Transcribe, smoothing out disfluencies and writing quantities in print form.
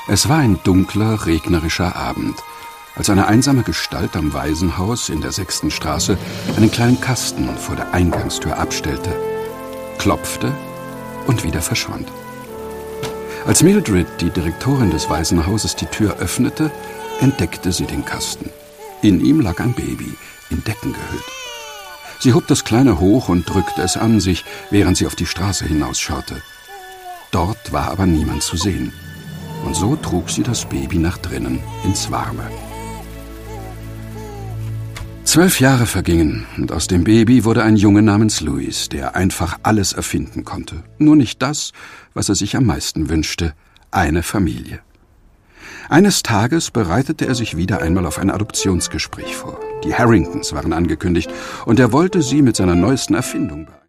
Es war ein dunkler, regnerischer Abend, als eine einsame Gestalt am Waisenhaus in der 6. Straße einen kleinen Kasten vor der Eingangstür abstellte, klopfte und wieder verschwand. Als Mildred, die Direktorin des Waisenhauses, die Tür öffnete, entdeckte sie den Kasten. In ihm lag ein Baby, in Decken gehüllt. Sie hob das Kleine hoch und drückte es an sich, während sie auf die Straße hinausschaute. Dort war aber niemand zu sehen. Und so trug sie das Baby nach drinnen, ins Warme. 12 Jahre vergingen und aus dem Baby wurde ein Junge namens Louis, der einfach alles erfinden konnte. Nur nicht das, was er sich am meisten wünschte, eine Familie. Eines Tages bereitete er sich wieder einmal auf ein Adoptionsgespräch vor. Die Harringtons waren angekündigt und er wollte sie mit seiner neuesten Erfindung beeindrucken.